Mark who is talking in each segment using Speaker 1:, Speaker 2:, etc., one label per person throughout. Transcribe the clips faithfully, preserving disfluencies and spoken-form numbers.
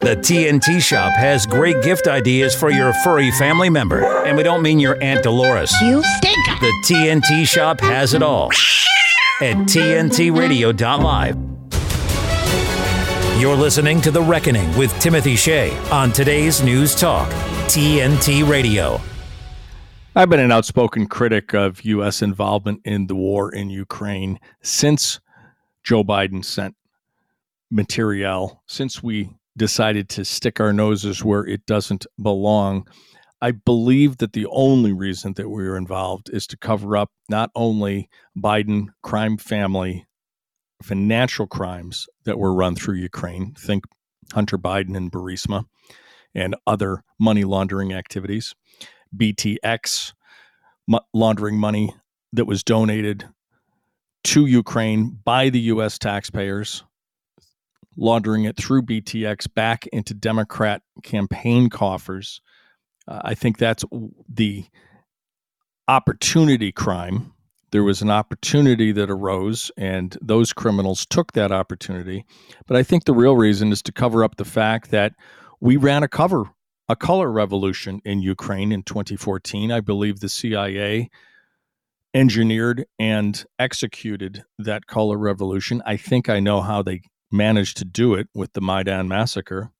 Speaker 1: The T N T Shop has great gift ideas for your furry family member. And we don't mean your Aunt Dolores.
Speaker 2: You stink!
Speaker 1: The T N T Shop has it all at T N T radio dot live. You're listening to The Reckoning with Timothy Shea on today's News Talk, T N T Radio.
Speaker 3: I've been an outspoken critic of U S involvement in the war in Ukraine since Joe Biden sent materiel, since we decided to stick our noses where it doesn't belong. I believe that the only reason that we were involved is to cover up not only Biden crime family financial crimes that were run through Ukraine, think Hunter Biden and Burisma and other money laundering activities, B T X m- laundering money that was donated to Ukraine by the U S taxpayers, laundering it through B T X back into Democrat campaign coffers. Uh, I think that's the opportunity crime. There was an opportunity that arose, and those criminals took that opportunity. But I think the real reason is to cover up the fact that we ran a cover, a color revolution in Ukraine in twenty fourteen. I believe the C I A engineered and executed that color revolution. I think I know how they managed to do it with the Maidan massacre.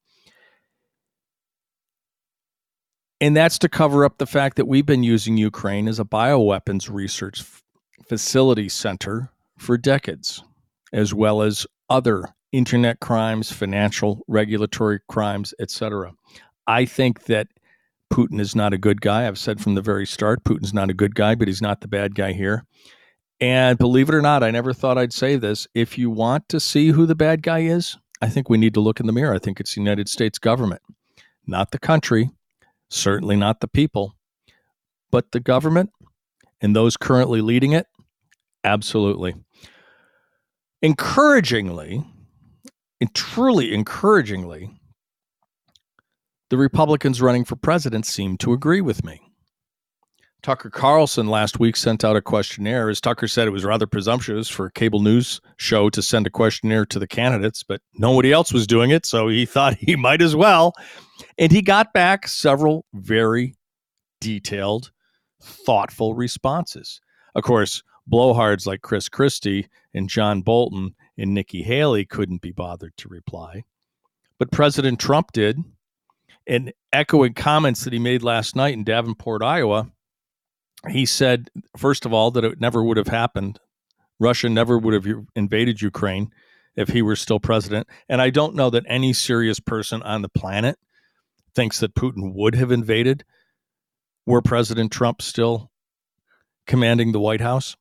Speaker 3: And that's to cover up the fact that we've been using Ukraine as a bioweapons research f- facility center for decades, as well as other internet crimes, financial, regulatory crimes, et cetera. I think that Putin is not a good guy. I've said from the very start, Putin's not a good guy, but he's not the bad guy here. And believe it or not, I never thought I'd say this. If you want to see who the bad guy is, I think we need to look in the mirror. I think it's the United States government, not the country, certainly not the people, but the government and those currently leading it. Absolutely. Encouragingly, and truly encouragingly, the Republicans running for president seem to agree with me. Tucker Carlson last week sent out a questionnaire. As Tucker said, it was rather presumptuous for a cable news show to send a questionnaire to the candidates, but nobody else was doing it, so he thought he might as well. And he got back several very detailed, thoughtful responses. Of course, blowhards like Chris Christie and John Bolton and Nikki Haley couldn't be bothered to reply. But President Trump did. And echoing comments that he made last night in Davenport, Iowa, he said, first of all, that it never would have happened. Russia never would have invaded Ukraine if he were still president. And I don't know that any serious person on the planet thinks that Putin would have invaded were President Trump still commanding the White House.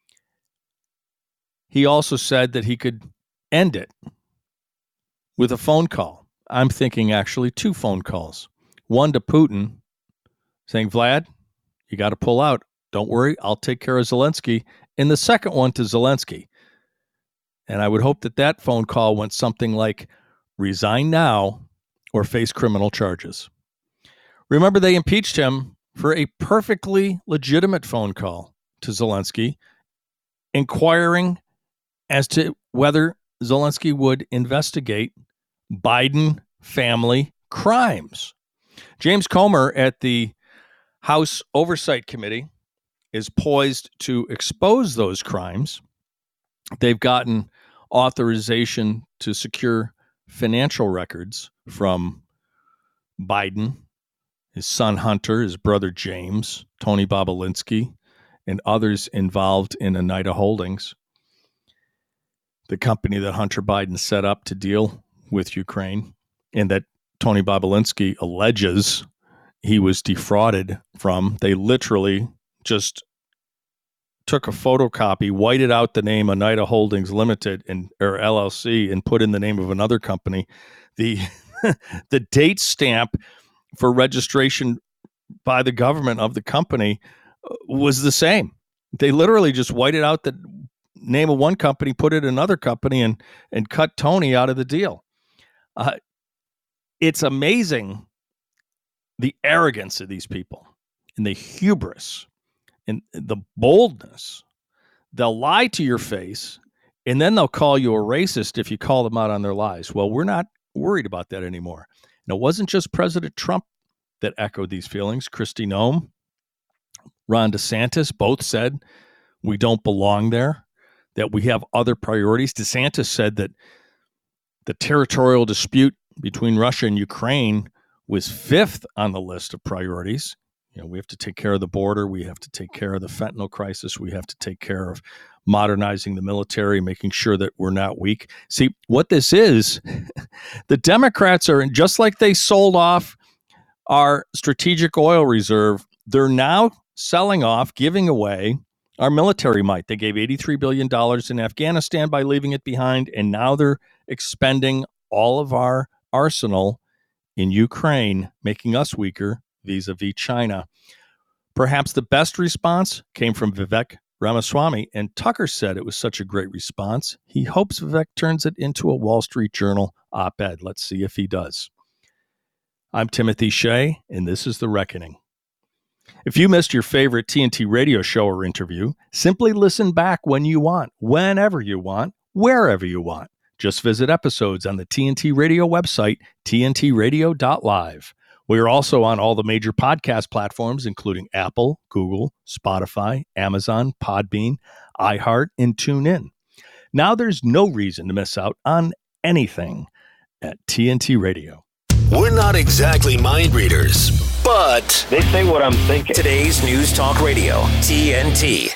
Speaker 3: He also said that he could end it with a phone call. I'm thinking actually two phone calls. One to Putin saying, Vlad, you got to pull out. Don't worry, I'll take care of Zelensky. And the second one to Zelensky. And I would hope that that phone call went something like, resign now or face criminal charges. Remember, they impeached him for a perfectly legitimate phone call to Zelensky, inquiring as to whether Zelensky would investigate Biden family crimes. James Comer at the House Oversight Committee is poised to expose those crimes. They've gotten authorization to secure financial records from Biden, his son Hunter, his brother James, Tony Bobulinski, and others involved in Oneida Holdings, the company that Hunter Biden set up to deal with Ukraine, and that Tony Bobulinski alleges he was defrauded from. They literally just took a photocopy, whited out the name Oneida Holdings Limited and or L L C, and put in the name of another company. The the date stamp for registration by the government of the company was the same. They literally just whited out the name of one company, put it in another company, and and cut Tony out of the deal. Uh, it's amazing the arrogance of these people and the hubris and the boldness. They'll lie to your face, and then they'll call you a racist if you call them out on their lies. Well, we're not worried about that anymore. And it wasn't just President Trump that echoed these feelings. Kristi Noem, Ron DeSantis both said we don't belong there, that we have other priorities. DeSantis said that the territorial dispute between Russia and Ukraine was fifth on the list of priorities. You know, we have to take care of the border. We have to take care of the fentanyl crisis. We have to take care of modernizing the military, making sure that we're not weak. See, what this is, the Democrats are, just like they sold off our strategic oil reserve, they're now selling off, giving away our military might. They gave eighty-three billion dollars in Afghanistan by leaving it behind, and now they're expending all of our arsenal in Ukraine, making us weaker vis-a-vis China. Perhaps the best response came from Vivek Ramaswamy, and Tucker said it was such a great response. He hopes Vivek turns it into a Wall Street Journal op-ed. Let's see if he does. I'm Timothy Shea, and this is The Reckoning. If you missed your favorite T N T radio show or interview, simply listen back when you want, whenever you want, wherever you want. Just visit episodes on the T N T Radio website, T N T radio dot live. We are also on all the major podcast platforms, including Apple, Google, Spotify, Amazon, Podbean, iHeart, and TuneIn. Now there's no reason to miss out on anything at T N T Radio.
Speaker 2: We're not exactly mind readers, but
Speaker 4: they say what I'm thinking.
Speaker 2: Today's News Talk Radio, T N T.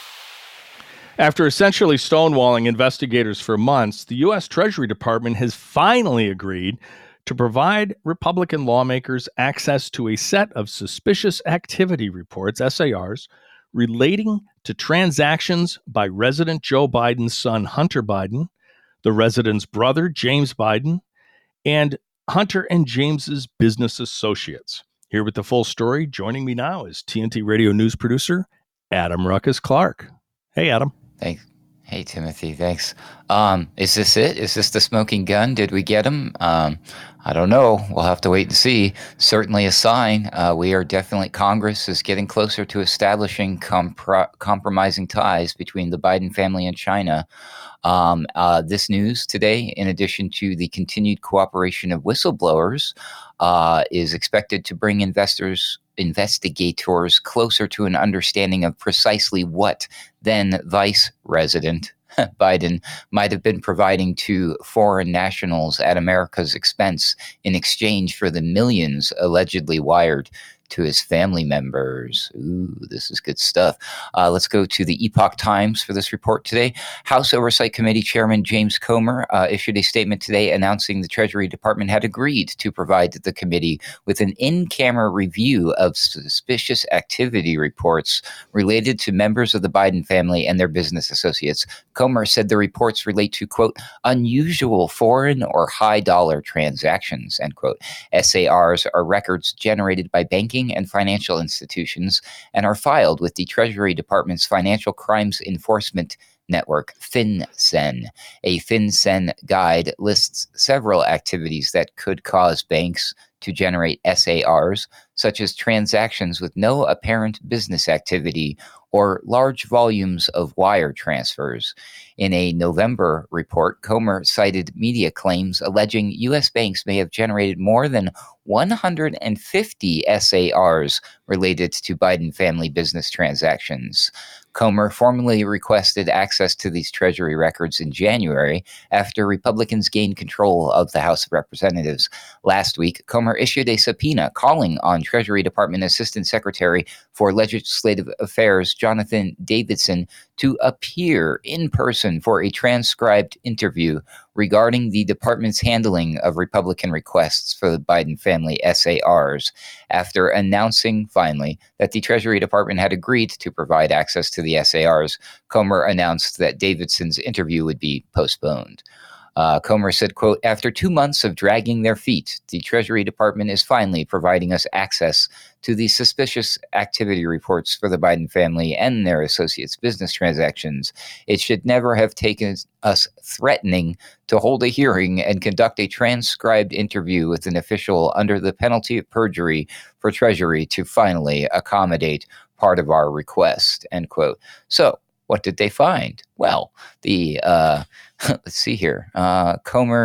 Speaker 3: After essentially stonewalling investigators for months, the U S Treasury Department has finally agreed to provide Republican lawmakers access to a set of suspicious activity reports, S A Rs, relating to transactions by resident Joe Biden's son, Hunter Biden, the resident's brother, James Biden, and Hunter and James's business associates. Here with the full story, joining me now is T N T Radio News producer Adam Ruckus Clark. Hey, Adam.
Speaker 5: Thanks. Hey, Timothy. Thanks. Um, is this it? Is this the smoking gun? Did we get him? Um, I don't know. We'll have to wait and see. Certainly a sign. Uh, we are definitely, Congress is getting closer to establishing compro- compromising ties between the Biden family and China. Um, uh, this news today, in addition to the continued cooperation of whistleblowers, uh, is expected to bring investors, investigators closer to an understanding of precisely what then Vice President Biden might have been providing to foreign nationals at America's expense in exchange for the millions allegedly wired to his family members. Ooh, this is good stuff. Uh, let's go to the Epoch Times for this report today. House Oversight Committee Chairman James Comer uh, issued a statement today announcing the Treasury Department had agreed to provide the committee with an in-camera review of suspicious activity reports related to members of the Biden family and their business associates. Comer said the reports relate to, quote, unusual foreign or high-dollar transactions, end quote. S A Rs are records generated by banking and financial institutions and are filed with the Treasury Department's Financial Crimes Enforcement Network, FinCEN. A FinCEN guide lists several activities that could cause banks to generate S A Rs, such as transactions with no apparent business activity or large volumes of wire transfers. In a November report, Comer cited media claims alleging U S banks may have generated more than one hundred fifty S A Rs related to Biden family business transactions. Comer formally requested access to these Treasury records in January after Republicans gained control of the House of Representatives. Last week, Comer issued a subpoena calling on Treasury Department Assistant Secretary for Legislative Affairs Jonathan Davidson to appear in person for a transcribed interview regarding the department's handling of Republican requests for the Biden family S A Rs. After announcing finally that the Treasury Department had agreed to provide access to the S A Rs, Comer announced that Davidson's interview would be postponed. Uh, Comer said, quote, after two months of dragging their feet, the Treasury Department is finally providing us access to the suspicious activity reports for the Biden family and their associates' business transactions. It should never have taken us threatening to hold a hearing and conduct a transcribed interview with an official under the penalty of perjury for Treasury to finally accommodate part of our request, end quote. So, what did they find? Well, the uh, let's see here. Uh, Comer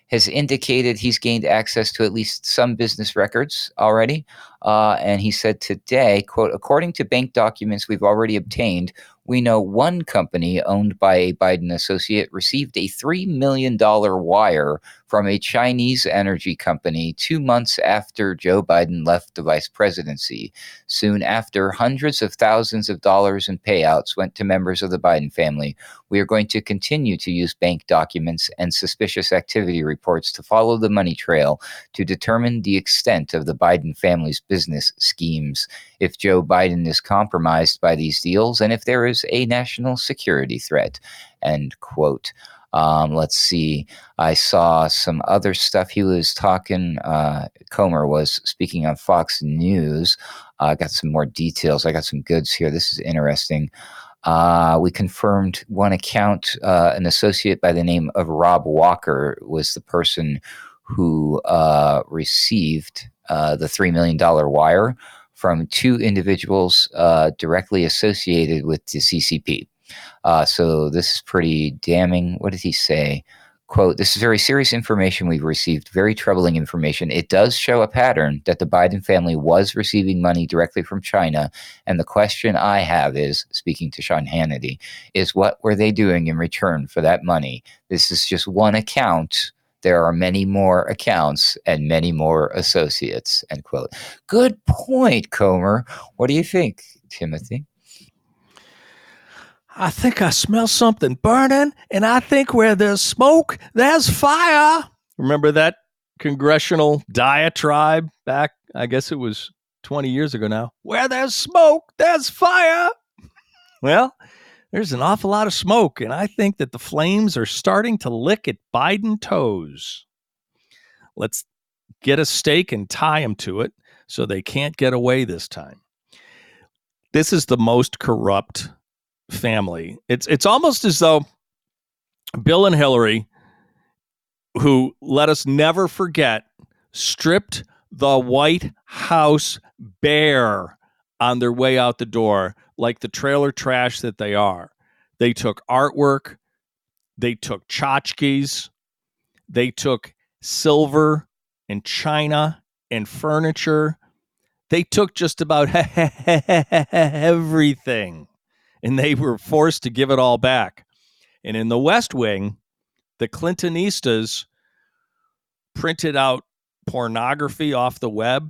Speaker 5: has indicated he's gained access to at least some business records already. Uh, and he said today, quote, according to bank documents we've already obtained, we know one company owned by a Biden associate received a three million dollars wire from a Chinese energy company two months after Joe Biden left the vice presidency. Soon after, hundreds of thousands of dollars in payouts went to members of the Biden family. We are going to continue to use bank documents and suspicious activity reports to follow the money trail to determine the extent of the Biden family's business schemes, if Joe Biden is compromised by these deals, and if there is a national security threat, end quote. Um, let's see. I saw some other stuff. He was talking, uh, Comer was speaking on Fox News. I uh, got some more details. I got some goods here. This is interesting. Uh, we confirmed one account, uh, an associate by the name of Rob Walker was the person who uh, received uh, the three million dollars wire from two individuals uh, directly associated with the C C P. Uh, so this is pretty damning. What did he say? Quote, this is very serious information we've received, very troubling information. It does show a pattern that the Biden family was receiving money directly from China. And the question I have is, speaking to Sean Hannity, is what were they doing in return for that money? This is just one account. There are many more accounts and many more associates, end quote. Good point, Comer. What do you think, Timothy?
Speaker 3: I think I smell something burning, and I think where there's smoke, there's fire. Remember that congressional diatribe back, I guess it was twenty years ago now? Where there's smoke, there's fire. Well, there's an awful lot of smoke, and I think that the flames are starting to lick at Biden toes. Let's get a stake and tie them to it so they can't get away this time. This is the most corrupt family. It's it's almost as though Bill and Hillary, who, let us never forget, stripped the White House bare on their way out the door like the trailer trash that they are. They took artwork, they took tchotchkes, they took silver and china and furniture. They took just about everything. And they were forced to give it all back. And in the West Wing, the Clintonistas printed out pornography off the web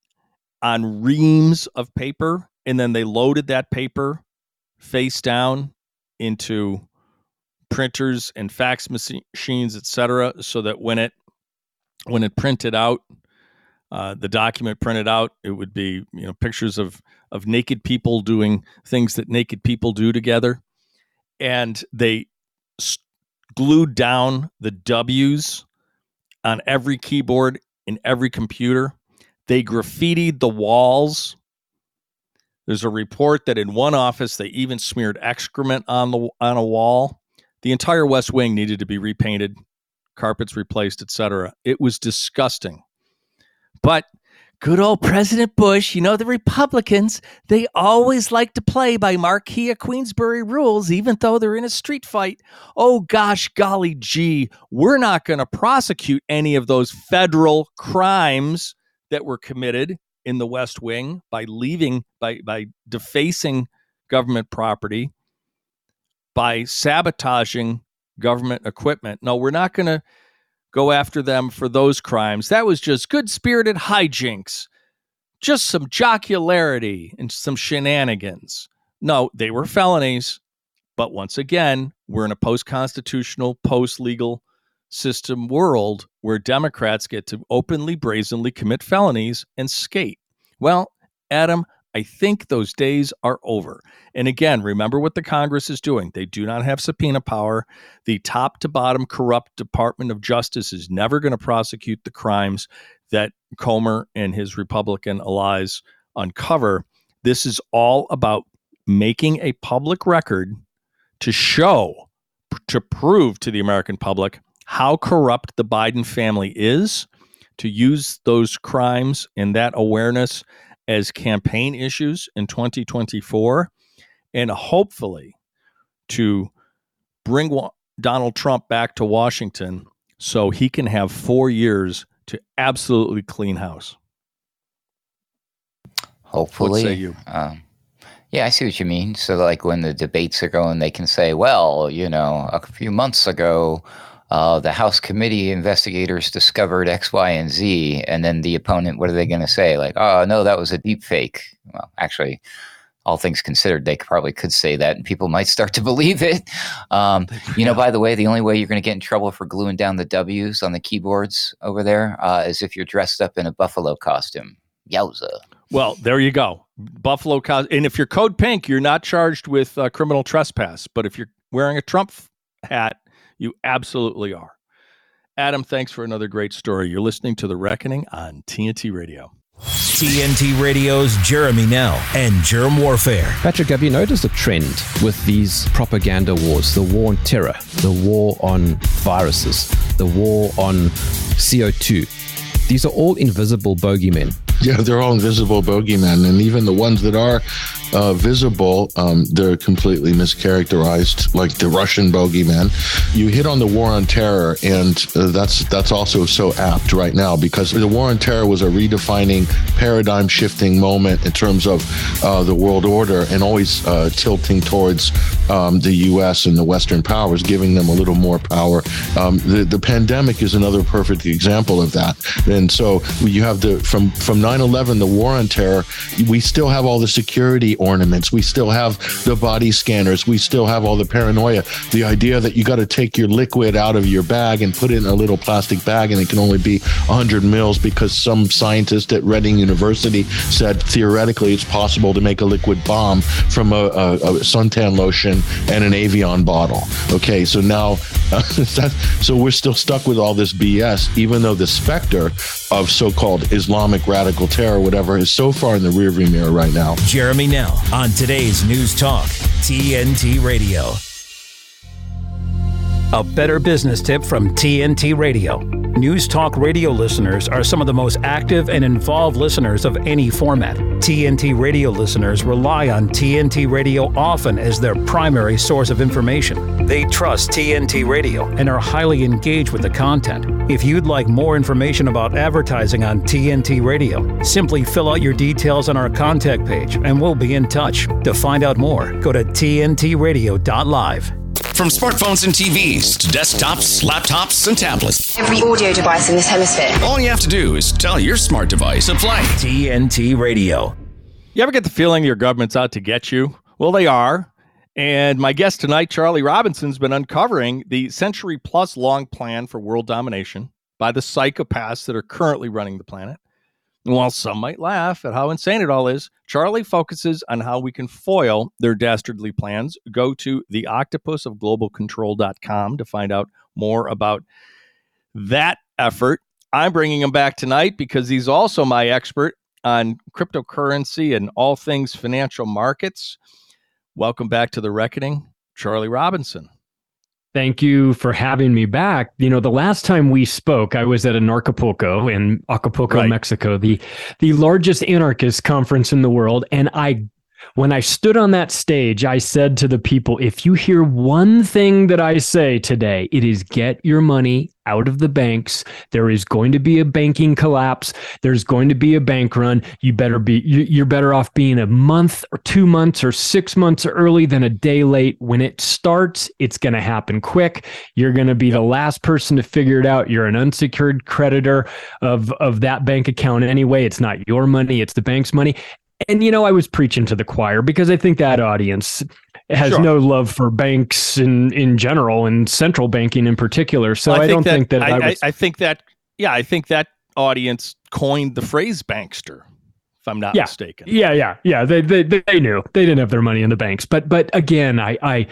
Speaker 3: on reams of paper, and then they loaded that paper face down into printers and fax machines, et cetera, so that when it when it printed out, uh, the document printed out, it would be, you know, pictures of of naked people doing things that naked people do together. And they st- glued down the W's on every keyboard in every computer. They graffitied the walls. There's a report that in one office, they even smeared excrement on the on a wall. The entire West Wing needed to be repainted, carpets replaced, et cetera. It was disgusting. But good old President Bush, you know, the Republicans, they always like to play by Marquis of Queensberry rules, even though they're in a street fight. Oh, gosh, golly gee, we're not going to prosecute any of those federal crimes that were committed in the West Wing by leaving, by, by defacing government property, by sabotaging government equipment. No, we're not going to go after them for those crimes. That was just good-spirited hijinks, just some jocularity and some shenanigans. No, they were felonies. But once again, we're in a post-constitutional, post-legal system world where Democrats get to openly, brazenly commit felonies and skate. Well, Adam, I think those days are over. And again, remember what the Congress is doing. They do not have subpoena power. The top to bottom corrupt Department of Justice is never going to prosecute the crimes that Comer and his Republican allies uncover. This is all about making a public record to show, to prove to the American public how corrupt the Biden family is, to use those crimes and that awareness as campaign issues in twenty twenty-four, and hopefully to bring wa- Donald Trump back to Washington so he can have four years to absolutely clean house.
Speaker 5: Hopefully.
Speaker 3: What say you?
Speaker 5: Um, yeah, I see what you mean. So, like, when the debates are going, they can say, well, you know, a few months ago, uh, the House committee investigators discovered X, Y, and Z. And then the opponent, what are they going to say? Like, oh, no, that was a deep fake. Well, actually, all things considered, they probably could say that, and people might start to believe it. Um, you know, by the way, the only way you're going to get in trouble for gluing down the W's on the keyboards over there uh, is if you're dressed up in a buffalo costume. Yowza.
Speaker 3: Well, there you go. Buffalo costume. And if you're code pink, you're not charged with uh, criminal trespass. But if you're wearing a Trump hat, you absolutely are. Adam, thanks for another great story. You're listening to The Reckoning on T N T Radio.
Speaker 1: T N T Radio's Jeremy Nell and Germ Warfare.
Speaker 4: Patrick, have you noticed a trend with these propaganda wars? The war on terror, the war on viruses, the war on C O two. These are all invisible bogeymen.
Speaker 6: Yeah, they're all invisible bogeymen. And even the ones that are uh, visible, um, they're completely mischaracterized, like the Russian bogeyman. You hit on the war on terror, and uh, that's that's also so apt right now, because the war on terror was a redefining, paradigm-shifting moment in terms of uh, the world order, and always uh, tilting towards um, the U S and the Western powers, giving them a little more power. Um, the, the pandemic is another perfect example of that. And so you have the, from, from nine eleven, the war on terror, we still have all the security ornaments. We still have the body scanners. We still have all the paranoia. The idea that you got to take your liquid out of your bag and put it in a little plastic bag, and it can only be one hundred mils because some scientist at Reading University said theoretically it's possible to make a liquid bomb from a, a, a suntan lotion and an Avion bottle. Okay, so now, uh, that, so we're still stuck with all this B S, even though the specter of so-called Islamic radical terror, whatever, is so far in the rearview mirror right now.
Speaker 1: Jeremy Nell on today's News Talk, T N T Radio. A better business tip from T N T Radio. News Talk Radio listeners are some of the most active and involved listeners of any format. T N T Radio listeners rely on T N T Radio often as their primary source of information. They trust T N T Radio and are highly engaged with the content. If you'd like more information about advertising on T N T Radio, simply fill out your details on our contact page and we'll be in touch. To find out more, go to T N T radio dot live.
Speaker 2: From smartphones and T Vs to desktops, laptops, and tablets.
Speaker 7: Every audio device in this hemisphere.
Speaker 2: All you have to do is tell your smart device to play
Speaker 1: T N T Radio.
Speaker 3: You ever get the feeling your government's out to get you? Well, they are. And my guest tonight, Charlie Robinson's been uncovering the century-plus long plan for world domination by the psychopaths that are currently running the planet. And while some might laugh at how insane it all is, Charlie focuses on how we can foil their dastardly plans. Go to the octopus of global control dot com to find out more about that effort. I'm bringing him back tonight because he's also my expert on cryptocurrency and all things financial markets. Welcome back to The Reckoning, Charlie Robinson.
Speaker 8: Thank you for having me back. You know, the last time we spoke, I was at an Acapulco in Acapulco, right. Mexico, the the largest anarchist conference in the world. And I, when I stood on that stage, I said to the people, if you hear one thing that I say today, it is get your money out of the banks. There is going to be a banking collapse. There's going to be a bank run. You better be, you're better off being a month or two months or six months early than a day late. When it starts, it's going to happen quick. You're going to be the last person to figure it out. You're an unsecured creditor of, of that bank account anyway. It's not your money. It's the bank's money. And, you know, I was preaching to the choir because I think that audience has sure. no love for banks in, in general and central banking in particular. So well, I, I don't that, think that I, I, was...
Speaker 3: I think that, yeah, I think that audience coined the phrase bankster, if I'm not
Speaker 8: yeah.
Speaker 3: mistaken.
Speaker 8: Yeah, yeah, yeah. They, they they knew. They didn't have their money in the banks. But but again, I I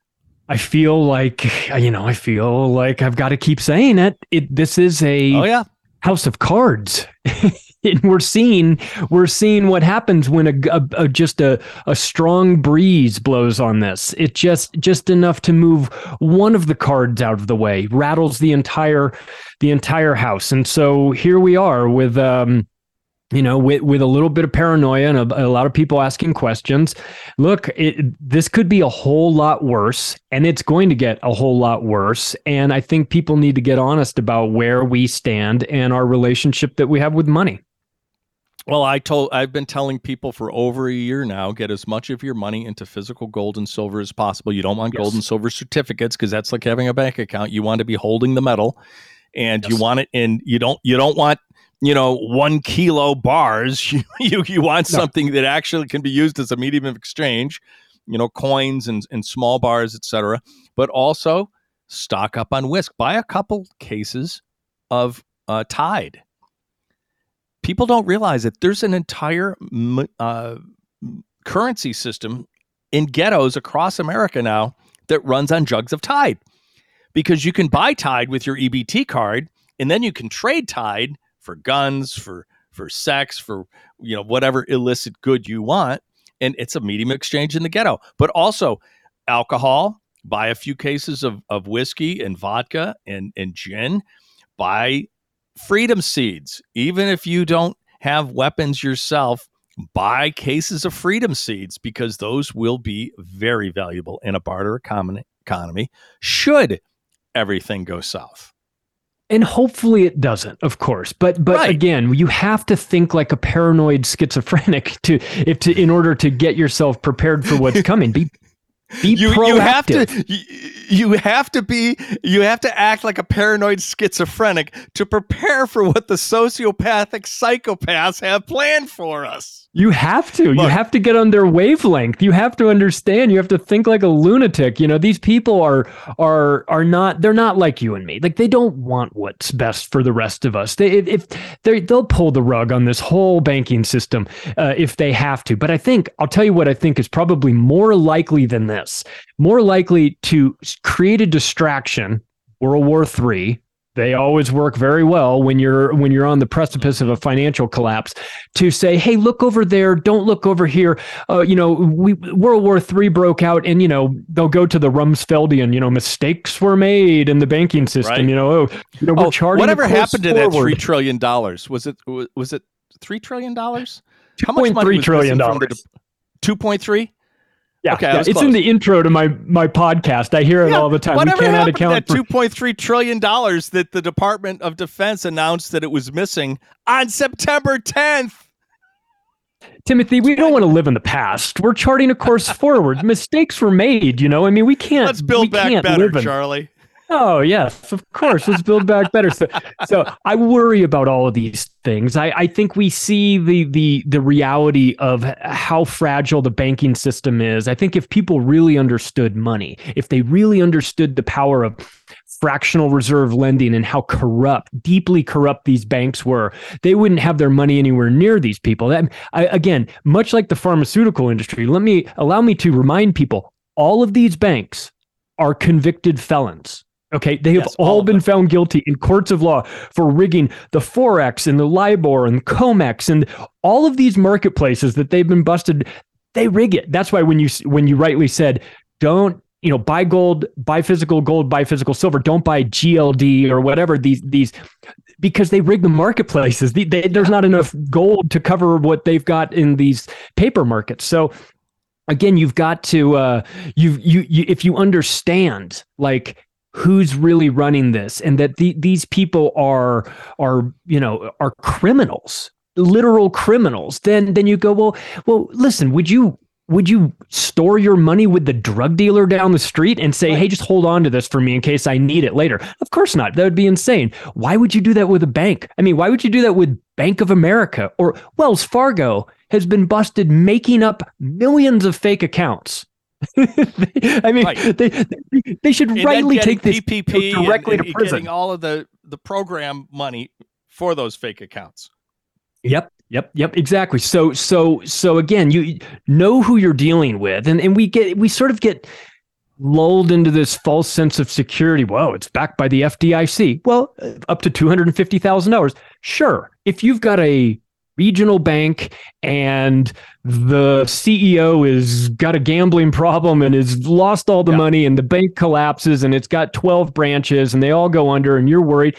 Speaker 8: I feel like, you know, I feel like I've got to keep saying it. It this is a
Speaker 3: oh, yeah.
Speaker 8: house of cards. And we're seeing we're seeing what happens when a, a, a just a, a strong breeze blows on this. It just just enough to move one of the cards out of the way, rattles the entire the entire house. And so here we are with um you know, with, with a little bit of paranoia and a, a lot of people asking questions. Look, it, this could be a whole lot worse, and it's going to get a whole lot worse. And I think people need to get honest about where we stand and our relationship that we have with money.
Speaker 3: Well, I told, I've been telling people for over a year now, get as much of your money into physical gold and silver as possible. You don't want
Speaker 8: Yes.
Speaker 3: gold and silver certificates because that's like having a bank account. You want to be holding the metal, and
Speaker 8: Yes.
Speaker 3: you want it in, you don't, you don't want, you know, one kilo bars. You, you, you want
Speaker 8: No.
Speaker 3: something that actually can be used as a medium of exchange, you know, coins and, and small bars, et cetera. But also stock up on whisk. Buy a couple cases of uh, Tide. People don't realize that there's an entire uh, currency system in ghettos across America now that runs on jugs of Tide, because you can buy Tide with your E B T card, and then you can trade Tide for guns, for for sex, for you know whatever illicit good you want, and it's a medium of exchange in the ghetto. But also alcohol. Buy a few cases of, of whiskey and vodka and, and gin. Buy freedom seeds. Even if you don't have weapons yourself, buy cases of freedom seeds, because those will be very valuable in a barter economy, economy should everything go south.
Speaker 8: And hopefully it doesn't, of course. But but
Speaker 3: Right.
Speaker 8: again, you have to think like a paranoid schizophrenic to if to in order to get yourself prepared for what's coming. Be be
Speaker 3: You,
Speaker 8: proactive.
Speaker 3: you have to you, you have to be you have to act like a paranoid schizophrenic to prepare for what the sociopathic psychopaths have planned for us.
Speaker 8: You have to. You
Speaker 3: Look.
Speaker 8: have to get on their wavelength. You have to understand. You have to think like a lunatic. You know, these people are are are not. They're not like you and me. Like they don't want what's best for the rest of us. They if, if they they'll pull the rug on this whole banking system uh, if they have to. But I think I'll tell you what I think is probably more likely than this. More likely to create a distraction. World War Three. They always work very well when you're when you're on the precipice of a financial collapse, to say, hey, look over there, don't look over here. Uh, you know, we World War Three broke out, and you know they'll go to the Rumsfeldian. You know, mistakes were made in the banking system.
Speaker 3: Right.
Speaker 8: You know, oh, you know, we're
Speaker 3: Oh,
Speaker 8: charting.
Speaker 3: whatever
Speaker 8: a course
Speaker 3: happened to that
Speaker 8: forward.
Speaker 3: three trillion dollars? Was it was it three trillion dollars? How
Speaker 8: two point three
Speaker 3: was
Speaker 8: trillion
Speaker 3: missing from the
Speaker 8: dollars.
Speaker 3: de- two point three?
Speaker 8: Yeah,
Speaker 3: Okay, I
Speaker 8: yeah,
Speaker 3: was
Speaker 8: it's
Speaker 3: close.
Speaker 8: in the intro to my my podcast. I hear it all the time. We
Speaker 3: Whatever
Speaker 8: cannot
Speaker 3: happened to
Speaker 8: account
Speaker 3: that
Speaker 8: for.
Speaker 3: two point three trillion dollars that the Department of Defense announced that it was missing on September tenth?
Speaker 8: Timothy, we don't want to live in the past. We're charting a course forward. Mistakes were made, you know. I mean, we can't.
Speaker 3: Let's build
Speaker 8: we
Speaker 3: back
Speaker 8: can't
Speaker 3: better,
Speaker 8: live in-
Speaker 3: Charlie.
Speaker 8: Oh, yes, of course. Let's build back better. So, so I worry about all of these things. I, I think we see the the the reality of how fragile the banking system is. I think if people really understood money, if they really understood the power of fractional reserve lending and how corrupt, deeply corrupt these banks were, they wouldn't have their money anywhere near these people. That, I, again, much like the pharmaceutical industry, let me allow me to remind people, all of these banks are convicted felons. Okay, they have
Speaker 3: Yes, all
Speaker 8: all
Speaker 3: of
Speaker 8: been
Speaker 3: them.
Speaker 8: found guilty in courts of law for rigging the Forex and the LIBOR and COMEX and all of these marketplaces that they've been busted. They rig it. That's why when you when you rightly said, don't you know buy gold, buy physical gold, buy physical silver, don't buy G L D or whatever these these because they rig the marketplaces. They, they, there's not enough gold to cover what they've got in these paper markets. So again, you've got to uh, you you you if you understand like who's really running this, and that the, these people are are you know are criminals, literal criminals, then then you go, well well listen, would you would you store your money with the drug dealer down the street and say, hey, just hold on to this for me in case I need it later? Of course not. That would be insane. Why would you do that with a bank? I mean, why would you do that with Bank of America? Or Wells Fargo has been busted making up millions of fake accounts. I mean,
Speaker 3: Right.
Speaker 8: they, they they should
Speaker 3: And then
Speaker 8: rightly
Speaker 3: getting
Speaker 8: take this
Speaker 3: P P P
Speaker 8: directly
Speaker 3: and,
Speaker 8: to
Speaker 3: and
Speaker 8: prison.
Speaker 3: getting all of the, the program money for those fake accounts.
Speaker 8: Yep, yep, yep, exactly. So, so, so again, you know who you're dealing with, and and we get we sort of get lulled into this false sense of security. Whoa, it's backed by the F D I C. Well, uh, up to two hundred fifty thousand dollars. Sure, if you've got a regional bank and the C E O is got a gambling problem and has lost all the
Speaker 3: Yeah.
Speaker 8: money, and the bank collapses and it's got twelve branches and they all go under, and you're worried.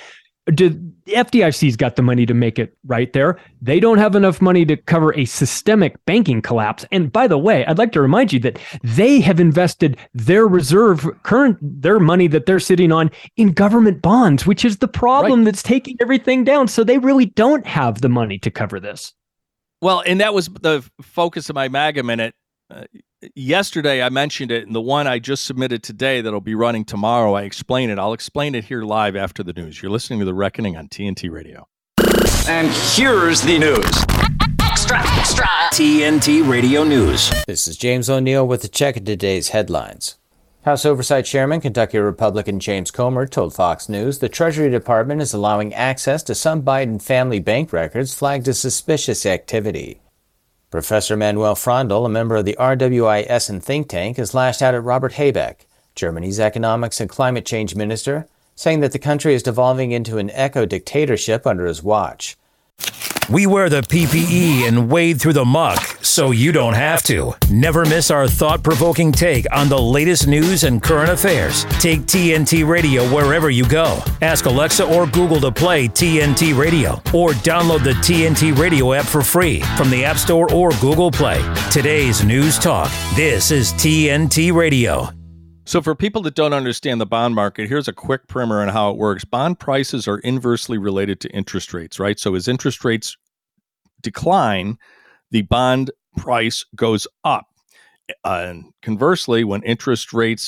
Speaker 8: did the F D I C's got the money to make it right there. They don't have enough money to cover a systemic banking collapse. And by the way, I'd like to remind you that they have invested their reserve, current, their money that they're sitting on in government bonds, which is the problem right. that's taking everything down. So they really don't have the money to cover this.
Speaker 3: Well, and that was the focus of my MAGA Minute. Uh, yesterday, I mentioned it, and the one I just submitted today that'll be running tomorrow, I explain it. I'll explain it here live after the news. You're listening to The Reckoning on T N T Radio.
Speaker 2: And here's the news. Extra, extra. T N T Radio News.
Speaker 9: This is James O'Neill with a check of today's headlines. House Oversight Chairman, Kentucky Republican James Comer told Fox News the Treasury Department is allowing access to some Biden family bank records flagged as suspicious activity. Professor Manuel Frandl, a member of the R W I Essen think tank, has lashed out at Robert Habeck, Germany's economics and climate change minister, saying that the country is devolving into an eco-dictatorship under his watch.
Speaker 1: We wear the P P E and wade through the muck, so you don't have to. Never miss our thought-provoking take on the latest news and current affairs. Take T N T Radio wherever you go. Ask Alexa or Google to play T N T Radio, or download the T N T Radio app for free from the App Store or Google Play. Today's News Talk. This is T N T Radio.
Speaker 3: So for people that don't understand the bond market, here's a quick primer on how it works. Bond prices are inversely related to interest rates, right? So as interest rates decline, the bond price goes up. Uh, and conversely, when interest rates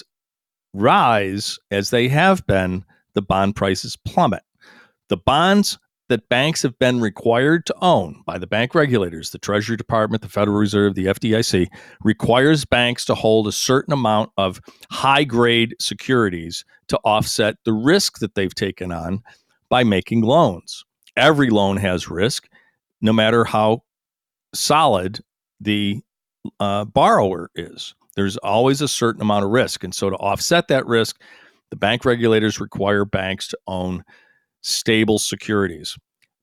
Speaker 3: rise, as they have been, the bond prices plummet. The bonds that banks have been required to own by the bank regulators, the Treasury Department, the Federal Reserve, the F D I C, requires banks to hold a certain amount of high-grade securities to offset the risk that they've taken on by making loans. Every loan has risk, no matter how solid the uh, borrower is. There's always a certain amount of risk. And so to offset that risk, the bank regulators require banks to own stable securities,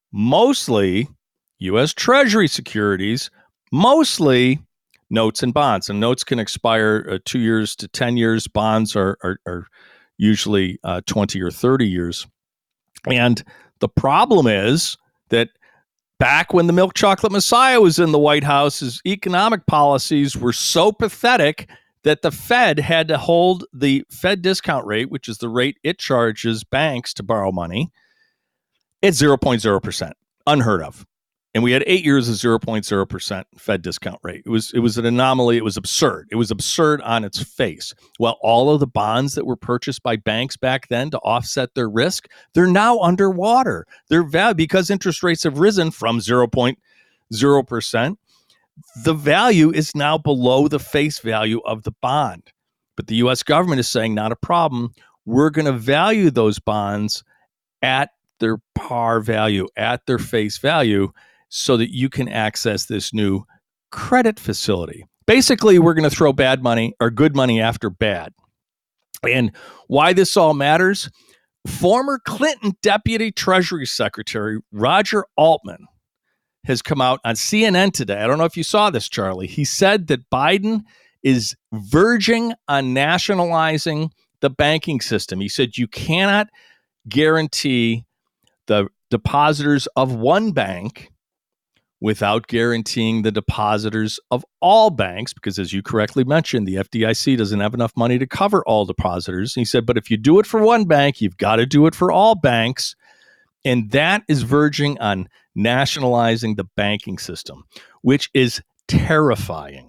Speaker 3: mostly U S Treasury securities, mostly notes and bonds. And notes can expire uh, two years to ten years. Bonds are, are, are usually uh, twenty or thirty years. And the problem is that back when the Milk Chocolate Messiah was in the White House, his economic policies were so pathetic that the Fed had to hold the Fed discount rate, which is the rate it charges banks to borrow money, at zero point zero percent, unheard of. And we had eight years of zero point zero percent Fed discount rate. It was it was an anomaly. It was absurd. It was absurd on its face. Well, all of the bonds that were purchased by banks back then to offset their risk, they're now underwater. Their value, because interest rates have risen from zero point zero percent, the value is now below the face value of the bond. But the U S government is saying, not a problem. We're going to value those bonds at their par value, at their face value, so that you can access this new credit facility. Basically, we're going to throw bad money or good money after bad. And why this all matters, former Clinton Deputy Treasury Secretary Roger Altman has come out on C N N today. I don't know if you saw this, Charlie. He said that Biden is verging on nationalizing the banking system. He said you cannot guarantee the depositors of one bank without guaranteeing the depositors of all banks, because as you correctly mentioned, the F D I C doesn't have enough money to cover all depositors. And he said, but if you do it for one bank, you've got to do it for all banks. And that is verging on nationalizing the banking system, which is terrifying.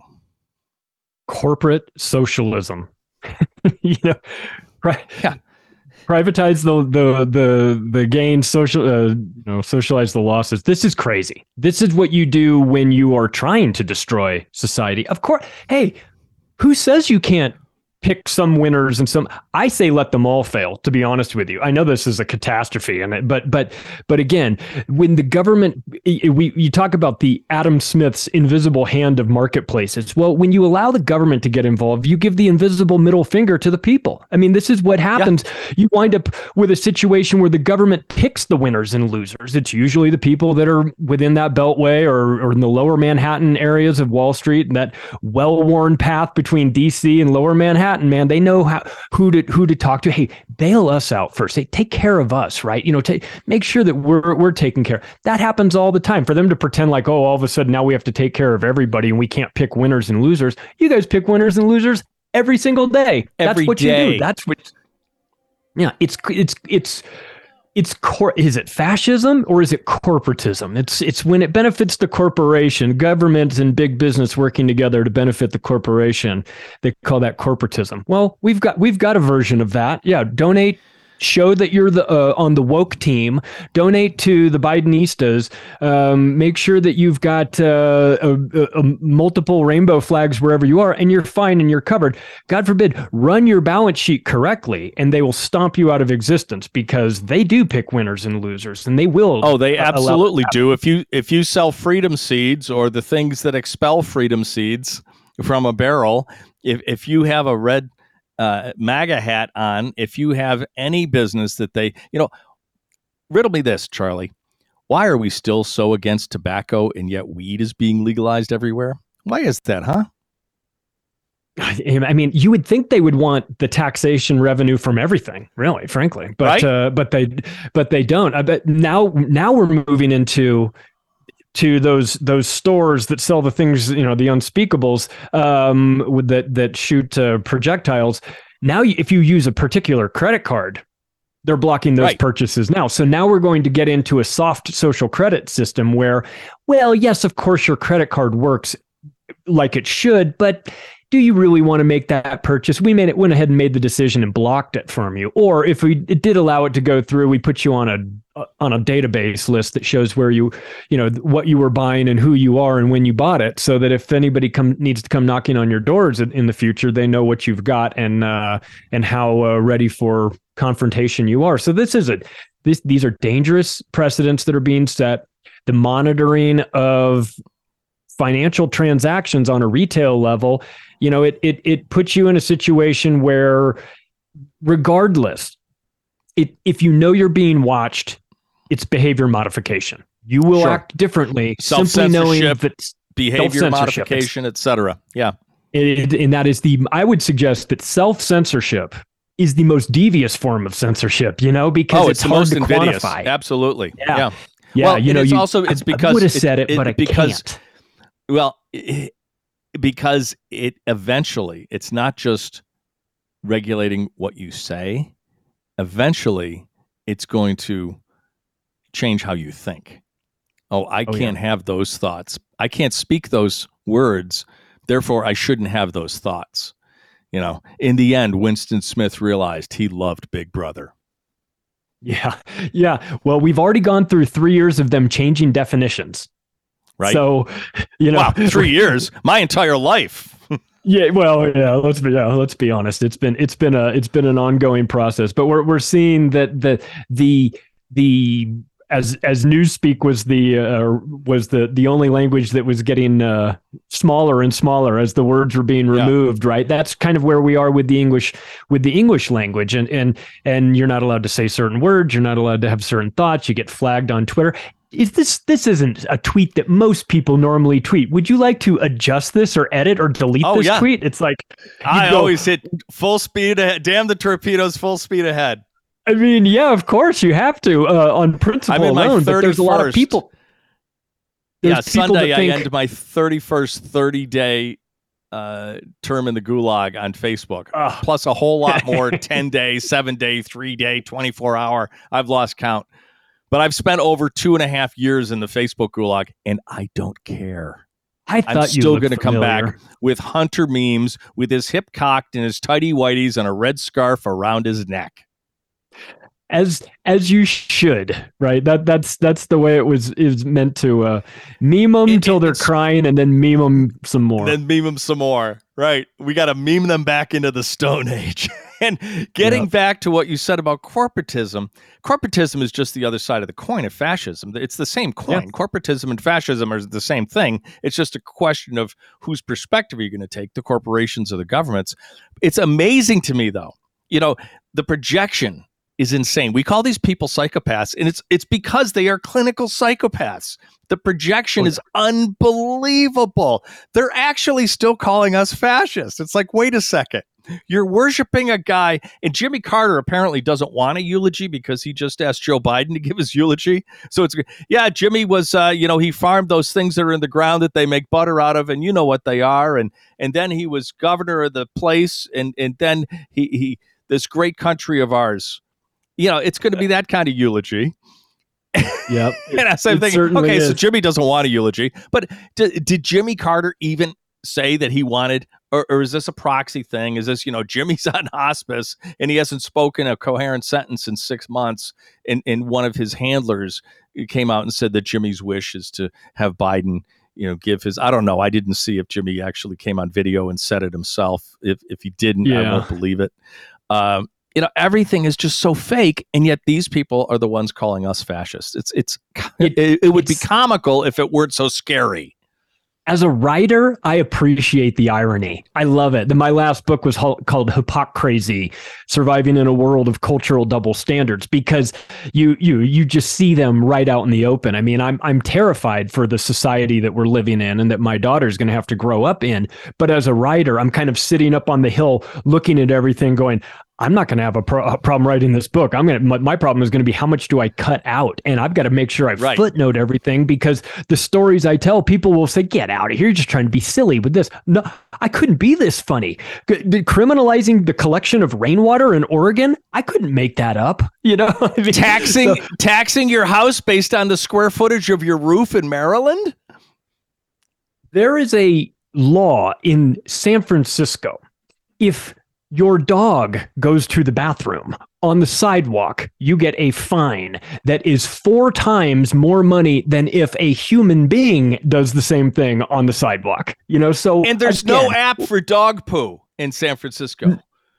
Speaker 8: Corporate socialism. you know, right?
Speaker 3: Yeah.
Speaker 8: Privatize the the the the gains, social, uh, you know, socialize the losses. This is crazy. This is what you do when you are trying to destroy society. Of course. Hey, who says you can't pick some winners and some? I say let them all fail, to be honest with you. I know this is a catastrophe, and it, but but but again, when the government, we you talk about the Adam Smith's invisible hand of marketplaces. Well, when you allow the government to get involved, you give the invisible middle finger to the people. I mean, this is what happens. Yeah. You wind up with a situation where the government picks the winners and losers. It's usually the people that are within that beltway or, or in the lower Manhattan areas of Wall Street, and that well-worn path between D C and lower Manhattan. Manhattan, man, they know how who to who to talk to. Hey, bail us out first. Hey, take care of us, right? You know, take make sure that we're we're taken care of. That happens all the time. For them to pretend like, oh, all of a sudden now we have to take care of everybody and we can't pick winners and losers. You guys pick winners and losers every single day.
Speaker 3: Every
Speaker 8: That's what
Speaker 3: day.
Speaker 8: you do. That's what. Yeah, it's it's it's. It's cor- is it fascism or is it corporatism? It's it's when it benefits the corporation, government and big business working together to benefit the corporation. They call that corporatism. Well, we've got we've got a version of that. Yeah, donate. Show that you're the uh, on the woke team. Donate to the Bidenistas. Um, make sure that you've got uh, a, a, a multiple rainbow flags wherever you are, and you're fine and you're covered. God forbid, run your balance sheet correctly, and they will stomp you out of existence because they do pick winners and losers, and they will.
Speaker 3: Oh, they absolutely
Speaker 8: allow-
Speaker 3: do. If you if you sell freedom seeds or the things that expel freedom seeds from a barrel, if if you have a red Uh, MAGA hat on, if you have any business that they, you know, riddle me this, Charlie. Why are we still so against tobacco and yet weed is being legalized everywhere? Why is that, huh?
Speaker 8: I mean, you would think they would want the taxation revenue from everything, really, frankly, but
Speaker 3: Right?
Speaker 8: uh, but they but they don't. I bet now now we're moving into to those those stores that sell the things, you know, the unspeakables um, with that that shoot uh, projectiles. Now, if you use a particular credit card, they're blocking those
Speaker 3: Right.
Speaker 8: purchases now. So now we're going to get into a soft social credit system where, well, yes, of course, your credit card works like it should, but do you really want to make that purchase? We made it, went ahead and made the decision and blocked it from you. Or if we it did allow it to go through, we put you on a on a database list that shows where you, you know, what you were buying and who you are and when you bought it, so that if anybody come needs to come knocking on your doors in, in the future, they know what you've got and uh, and how uh, ready for confrontation you are. So this is a this these are dangerous precedents that are being set. The monitoring of financial transactions on a retail level, you know, it it it puts you in a situation where, regardless, it if you know you're being watched, it's behavior modification. You will
Speaker 3: Sure.
Speaker 8: act differently simply knowing
Speaker 3: Self-censorship,
Speaker 8: that
Speaker 3: behavior
Speaker 8: self-censorship.
Speaker 3: modification, et cetera. Yeah.
Speaker 8: It, and that is the, I would suggest that self-censorship is the most devious form of censorship, you know, because
Speaker 3: Oh,
Speaker 8: it's,
Speaker 3: it's the
Speaker 8: hard
Speaker 3: most
Speaker 8: to
Speaker 3: invidious.
Speaker 8: quantify.
Speaker 3: Absolutely.
Speaker 8: Yeah.
Speaker 3: Yeah.
Speaker 8: Yeah,
Speaker 3: Well,
Speaker 8: you
Speaker 3: and
Speaker 8: know,
Speaker 3: it's
Speaker 8: you,
Speaker 3: also it's
Speaker 8: I,
Speaker 3: because
Speaker 8: I would have
Speaker 3: it-
Speaker 8: said it,
Speaker 3: it-
Speaker 8: but I
Speaker 3: because
Speaker 8: can't.
Speaker 3: well, it, because it eventually it's not just regulating what you say. Eventually, it's going to change how you think. Oh, I
Speaker 8: Oh,
Speaker 3: can't
Speaker 8: yeah.
Speaker 3: have those thoughts. I can't speak those words. Therefore, I shouldn't have those thoughts. You know, in the end, Winston Smith realized he loved Big Brother.
Speaker 8: Yeah. Yeah. Well, we've already gone through three years of them changing definitions.
Speaker 3: Right.
Speaker 8: So, you know,
Speaker 3: Wow, three years, my entire life.
Speaker 8: yeah, well, yeah, let's be yeah, let's be honest. It's been it's been a it's been an ongoing process, but we're we're seeing that the the the as as Newspeak was the uh, was the the only language that was getting uh, smaller and smaller as the words were being
Speaker 3: Yeah.
Speaker 8: removed. Right, that's kind of where we are with the English with the English language, and and and you're not allowed to say certain words. You're not allowed to have certain thoughts. You get flagged on Twitter. If this this isn't a tweet that most people normally tweet, would you like to adjust this or edit or delete
Speaker 3: Oh,
Speaker 8: this
Speaker 3: yeah.
Speaker 8: tweet? It's like
Speaker 3: I
Speaker 8: you go,
Speaker 3: always hit full speed ahead. Damn the torpedoes, full speed ahead.
Speaker 8: I mean, yeah, of course you have to uh, on principle
Speaker 3: I'm in my
Speaker 8: alone, but there's a lot of
Speaker 3: thirty-first.
Speaker 8: people.
Speaker 3: Yeah,
Speaker 8: there's people
Speaker 3: Sunday
Speaker 8: that
Speaker 3: I
Speaker 8: think-
Speaker 3: end my thirty-first thirty-day uh, term in the gulag on Facebook,
Speaker 8: Ugh.
Speaker 3: plus a whole lot more ten-day, seven-day, three-day, twenty-four hour. I've lost count. But I've spent over two and a half years in the Facebook gulag, and I don't care.
Speaker 8: I thought
Speaker 3: I'm
Speaker 8: you
Speaker 3: still
Speaker 8: looked
Speaker 3: going to come
Speaker 8: familiar.
Speaker 3: back with Hunter memes with his hip cocked and his tighty whities and a red scarf around his neck.
Speaker 8: as as you should, right? That that's that's the way it was is meant to uh, meme them
Speaker 3: It-
Speaker 8: until they're
Speaker 3: it's-
Speaker 8: crying and then meme them some more.
Speaker 3: Then meme them some more. Right. We got to meme them back into the Stone Age. And getting
Speaker 8: Yep.
Speaker 3: back to what you said about corporatism, corporatism is just the other side of the coin of fascism. It's the same coin.
Speaker 8: Yeah.
Speaker 3: Corporatism and fascism are the same thing. It's just a question of whose perspective are you going to take, the corporations or the governments. It's amazing to me, though. You know, the projection is insane. We call these people psychopaths, and it's it's because they are clinical psychopaths. The projection
Speaker 8: Oh,
Speaker 3: is unbelievable. They're actually still calling us fascists. It's like, wait a second. You're worshiping a guy, and Jimmy Carter apparently doesn't want a eulogy because he just asked Joe Biden to give his eulogy. So it's, yeah, Jimmy was, uh, you know, he farmed those things that are in the ground that they make butter out of, and you know what they are. And and then he was governor of the place, and and then he, he this great country of ours. You know, it's going to be that kind of eulogy.
Speaker 8: Yep.
Speaker 3: And I was thinking, okay, is. so Jimmy doesn't want a eulogy, but d- did Jimmy Carter even say that he wanted, or, or is this a proxy thing? Is this, you know, Jimmy's on hospice and he hasn't spoken a coherent sentence in six months, and, and one of his handlers came out and said that Jimmy's wish is to have Biden, you know, give his, I don't know. I didn't see if Jimmy actually came on video and said it himself. If if he didn't, yeah. I won't believe it. Um, you know, everything is just so fake, and yet these people are the ones calling us fascists. It's it's it, it, it would be comical if it weren't so scary.
Speaker 8: As a writer, I appreciate the irony. I love it. My last book was ho- called Hypocrisy, Surviving in a World of Cultural Double Standards, because you you you just see them right out in the open. I mean, I'm I'm terrified for the society that we're living in and that my daughter's going to have to grow up in. But as a writer, I'm kind of sitting up on the hill looking at everything going, I'm not going to have a, pro- a problem writing this book. I'm going to, my, my problem is going to be how much do I cut out? And I've got to make sure I right. footnote everything, because the stories I tell, people will say, get out of here. You're just trying to be silly with this. No, I couldn't be this funny. C- criminalizing the collection of rainwater in Oregon, I couldn't make that up. You know, I mean,
Speaker 3: taxing,
Speaker 8: so,
Speaker 3: taxing your house based on the square footage of your roof in Maryland.
Speaker 8: There is a law in San Francisco. If your dog goes to the bathroom on the sidewalk, you get a fine that is four times more money than if a human being does the same thing on the sidewalk. You know, so
Speaker 3: and there's again, no app for dog poo in San Francisco.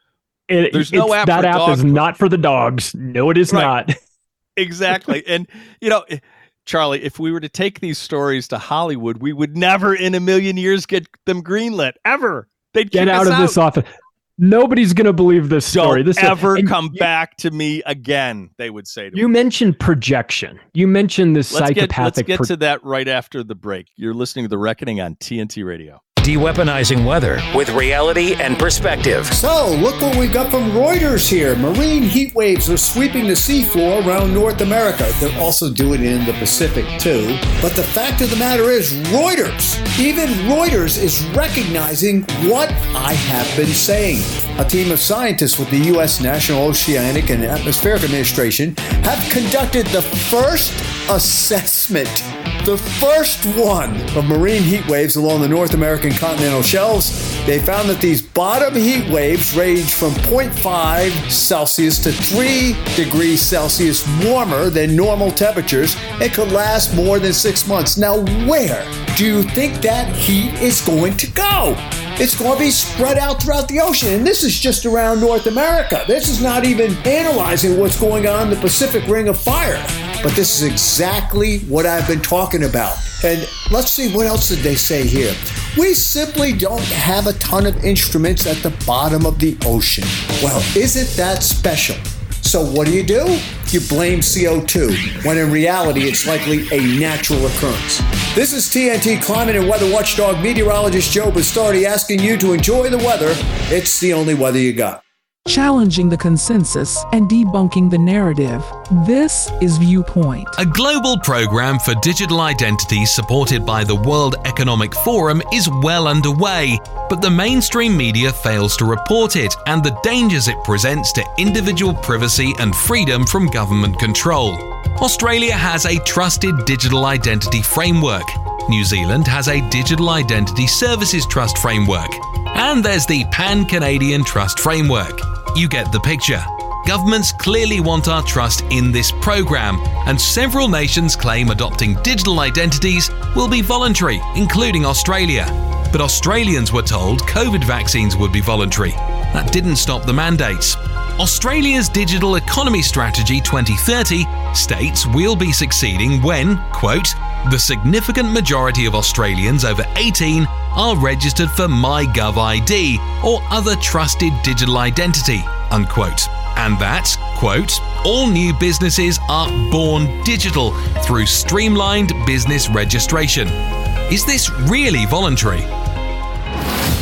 Speaker 8: It,
Speaker 3: there's no app.
Speaker 8: That
Speaker 3: for
Speaker 8: app
Speaker 3: dog
Speaker 8: is
Speaker 3: poo.
Speaker 8: not for the dogs. No, it is right. not.
Speaker 3: Exactly. And you know, Charlie, if we were to take these stories to Hollywood, we would never in a million years get them greenlit ever. They'd
Speaker 8: get out of
Speaker 3: out.
Speaker 8: this office. Nobody's going to believe this story.
Speaker 3: Don't
Speaker 8: this
Speaker 3: ever
Speaker 8: is,
Speaker 3: come
Speaker 8: you,
Speaker 3: back to me again, they would say to
Speaker 8: You
Speaker 3: me.
Speaker 8: mentioned projection. You mentioned this
Speaker 3: let's
Speaker 8: psychopathic...
Speaker 3: Get, let's get
Speaker 8: pro-
Speaker 3: to that right after the break. You're listening to The Reckoning on T N T Radio.
Speaker 1: De-weaponizing weather with reality and perspective.
Speaker 10: So, look what we got from Reuters here. Marine heat waves are sweeping the seafloor around North America. They're also doing it in the Pacific, too. But the fact of the matter is, Reuters, even Reuters is recognizing what I have been saying. A team of scientists with the U S National Oceanic and Atmospheric Administration have conducted the first assessment, the first one, of marine heat waves along the North American continental shelves. They found that these bottom heat waves range from zero point five Celsius to three degrees Celsius warmer than normal temperatures and could last more than six months. Now, where do you think that heat is going to go? It's going to be spread out throughout the ocean, and this is just around North America. This is not even analyzing what's going on in the Pacific Ring of Fire. But this is exactly what I've been talking about. And let's see, what else did they say here? We simply don't have a ton of instruments at the bottom of the ocean. Well, isn't that special? So what do you do? You blame C O two, when in reality it's likely a natural occurrence. This is T N T climate and weather watchdog meteorologist Joe Bastardi asking you to enjoy the weather. It's the only weather you got.
Speaker 11: Challenging the consensus and debunking the narrative. This is Viewpoint,
Speaker 12: a global program for digital identity supported by the World Economic Forum is well underway, but the mainstream media fails to report it and the dangers it presents to individual privacy and freedom from government control. Australia has a trusted digital identity framework. New Zealand has a Digital Identity Services Trust framework. And there's the Pan-Canadian Trust Framework. You get the picture. Governments clearly want our trust in this program, and several nations claim adopting digital identities will be voluntary, including Australia. But Australians were told COVID vaccines would be voluntary. That didn't stop the mandates. Australia's Digital Economy Strategy twenty thirty states we'll be succeeding when, quote, the significant majority of Australians over eighteen are registered for MyGovID or other trusted digital identity, unquote. And that, quote, all new businesses are born digital through streamlined business registration. Is this really voluntary?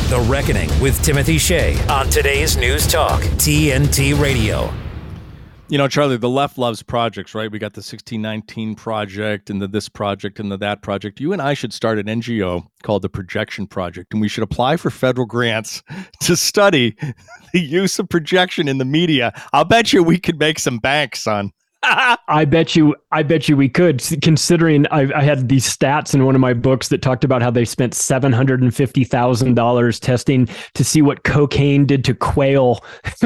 Speaker 1: The Reckoning with Timothy Shea on today's News Talk, T N T Radio.
Speaker 3: You know, Charlie, the left loves projects, right? We got the sixteen nineteen project and the this project and the that project. You and I should start an N G O called the Projection Project, and we should apply for federal grants to study the use of projection in the media. I'll bet you we could make some bank, son.
Speaker 8: I bet you, I bet you we could, considering I, I had these stats in one of my books that talked about how they spent seven hundred fifty thousand dollars testing to see what cocaine did to quail.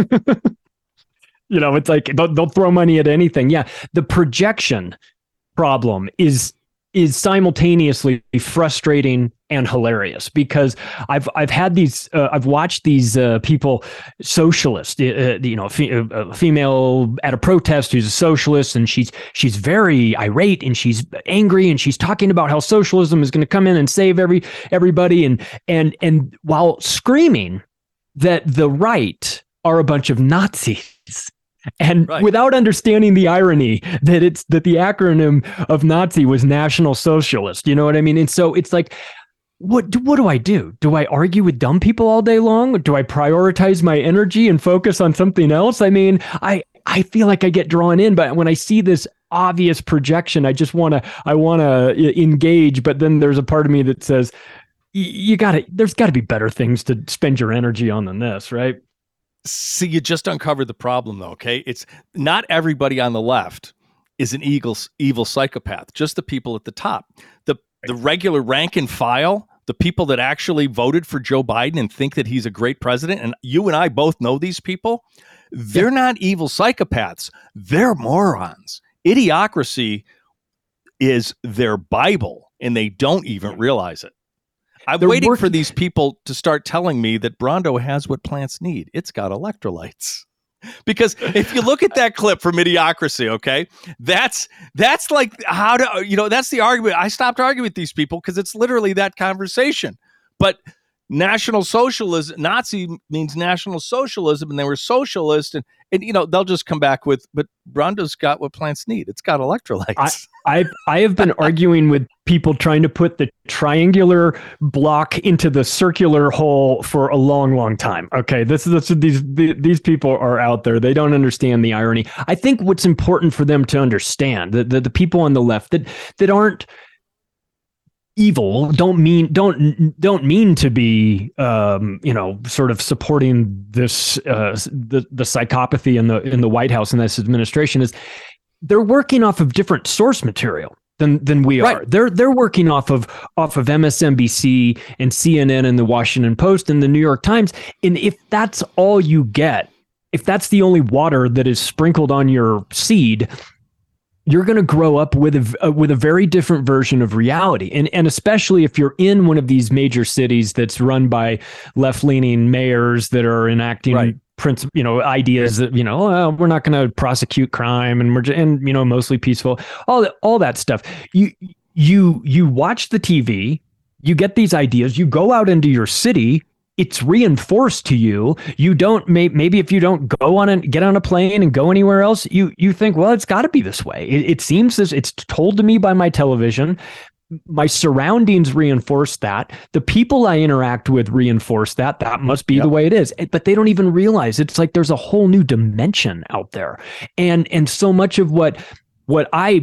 Speaker 8: You know, it's like they'll, they'll throw money at anything. Yeah. The projection problem is is simultaneously frustrating and hilarious because I've I've had these uh, I've watched these uh, people socialist uh, you know fe- a female at a protest who's a socialist, and she's she's very irate and she's angry and she's talking about how socialism is going to come in and save every everybody and and and while screaming that the right are a bunch of Nazis. And right. Without understanding the irony that it's that the acronym of Nazi was National Socialist, you know what I mean? And so it's like, what do, what do I do? Do I argue with dumb people all day long? Or do I prioritize my energy and focus on something else? I mean, I I feel like I get drawn in, but when I see this obvious projection, I just want to I want to engage. But then there's a part of me that says, you got to there's got to be better things to spend your energy on than this, right?
Speaker 3: See, you just uncovered the problem, though, okay? It's not everybody on the left is an evil, evil psychopath, just the people at the top. The the regular rank and file, the people that actually voted for Joe Biden and think that he's a great president, and you and I both know these people, they're yeah. not evil psychopaths. They're morons. Idiocracy is their Bible, and they don't even realize it. I'm They're waiting working. for these people to start telling me that Brawndo has what plants need. It's got electrolytes. Because if you look at that clip from Idiocracy, okay, that's that's like how to, you know, that's the argument. I stopped arguing with these people because it's literally that conversation. But National Socialism, Nazi means National Socialism, and they were socialist, and, and you know, they'll just come back with, but Brawndo's got what plants need. It's got electrolytes.
Speaker 8: I, I, I have been arguing with people trying to put the triangular block into the circular hole for a long, long time. Okay, this is this, these these people are out there. They don't understand the irony. I think what's important for them to understand, that the, the people on the left that that aren't evil don't mean don't don't mean to be um you know sort of supporting this uh the the psychopathy in the in the White House and this administration, is they're working off of different source material than than we are. Right. They're they're working off of off of M S N B C and C N N and the Washington Post and the New York Times. And if that's all you get, if that's the only water that is sprinkled on your seed, you're going to grow up with a uh, with a very different version of reality. And and especially if you're in one of these major cities that's run by left-leaning mayors that are enacting right. Prince, you know, ideas that, you know, oh, we're not going to prosecute crime and we're and you know mostly peaceful, all that all that stuff. You you you watch the T V, you get these ideas, you go out into your city, it's reinforced to you. You don't may, maybe if you don't go on and get on a plane and go anywhere else, you you think, well, it's got to be this way. It, it seems this. It's told to me by my television. My surroundings reinforce that. The people I interact with reinforce that. That must be yep. the way it is. But they don't even realize it's like there's a whole new dimension out there. And and so much of what what I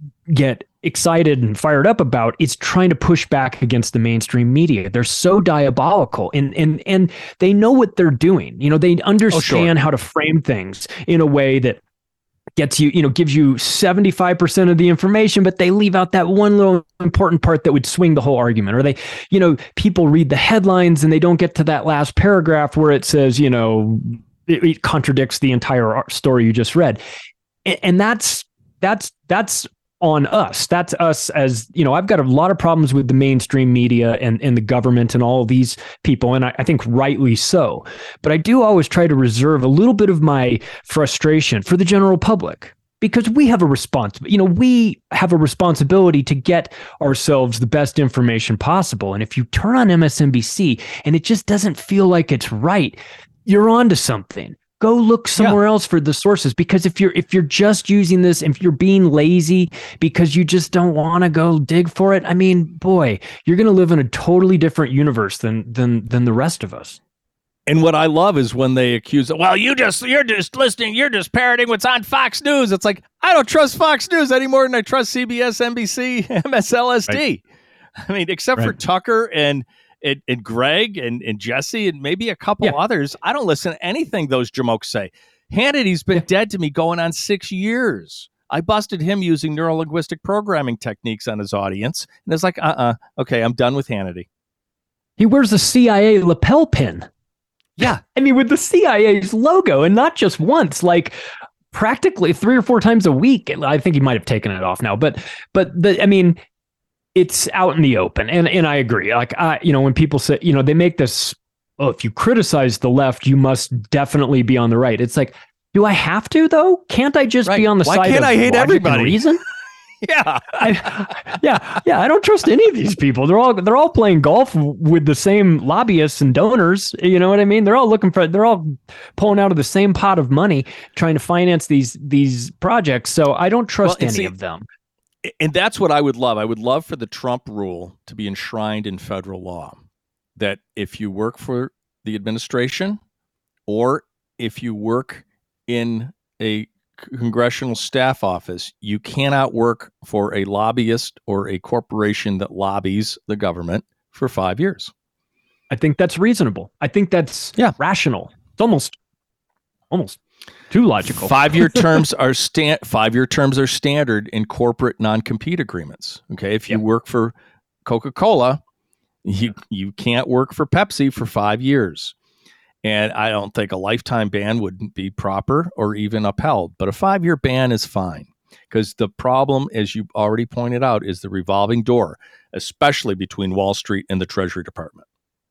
Speaker 8: get excited and fired up about is trying to push back against the mainstream media. They're so diabolical, and and and they know what they're doing. You know, they understand oh, sure. how to frame things in a way that gets you, you know, gives you seventy-five percent of the information, but they leave out that one little important part that would swing the whole argument. Or they, you know, people read the headlines and they don't get to that last paragraph where it says, you know, it, it contradicts the entire story you just read. And, and that's, that's, that's, on us. That's us as, you know, I've got a lot of problems with the mainstream media and, and the government and all of these people. And I, I think rightly so. But I do always try to reserve a little bit of my frustration for the general public, because we have a response, you know, we have a responsibility to get ourselves the best information possible. And if you turn on M S N B C and it just doesn't feel like it's right, you're onto something. Go look somewhere yeah. else for the sources, because if you're if you're just using this, if you're being lazy because you just don't want to go dig for it, I mean, boy, you're going to live in a totally different universe than than than the rest of us.
Speaker 3: And what I love is when they accuse, well, you just you're just listening, you're just parroting what's on Fox News. It's like, I don't trust Fox News any more than I trust C B S, N B C, M S L S D. Right. I mean, except right. for Tucker and. And, and Greg and, and Jesse and maybe a couple yeah. others, I don't listen to anything those jamokes say. Hannity's been yeah. dead to me going on six years. I busted him using neurolinguistic programming techniques on his audience. And it's like, uh-uh, okay, I'm done with Hannity.
Speaker 8: He wears a C I A lapel pin. Yeah. I mean, with the C I A's logo, and not just once, like practically three or four times a week. I think he might have taken it off now. But, but the, I mean... it's out in the open. And and I agree. Like, I, you know, when people say, you know, they make this, oh, if you criticize the left, you must definitely be on the right. It's like, do I have to, though? Can't I just right. be on the
Speaker 3: Why
Speaker 8: side
Speaker 3: can't
Speaker 8: of
Speaker 3: I hate everybody?
Speaker 8: Reason?
Speaker 3: yeah.
Speaker 8: I, yeah. Yeah. I don't trust any of these people. They're all, they're all playing golf with the same lobbyists and donors. You know what I mean? They're all looking for, they're all pulling out of the same pot of money, trying to finance these, these projects. So I don't trust well, any see, of them.
Speaker 3: And that's what I would love. I would love for the Trump rule to be enshrined in federal law, that if you work for the administration or if you work in a congressional staff office, you cannot work for a lobbyist or a corporation that lobbies the government for five years.
Speaker 8: I think that's reasonable. I think that's
Speaker 3: yeah.
Speaker 8: rational. It's almost, almost. Too logical.
Speaker 3: Five-year terms are sta- five-year terms are standard in corporate non-compete agreements. Okay, if you yep. work for Coca-Cola, you you can't work for Pepsi for five years. And I don't think a lifetime ban would be proper or even upheld. But a five-year ban is fine, because the problem, as you already pointed out, is the revolving door, especially between Wall Street and the Treasury Department.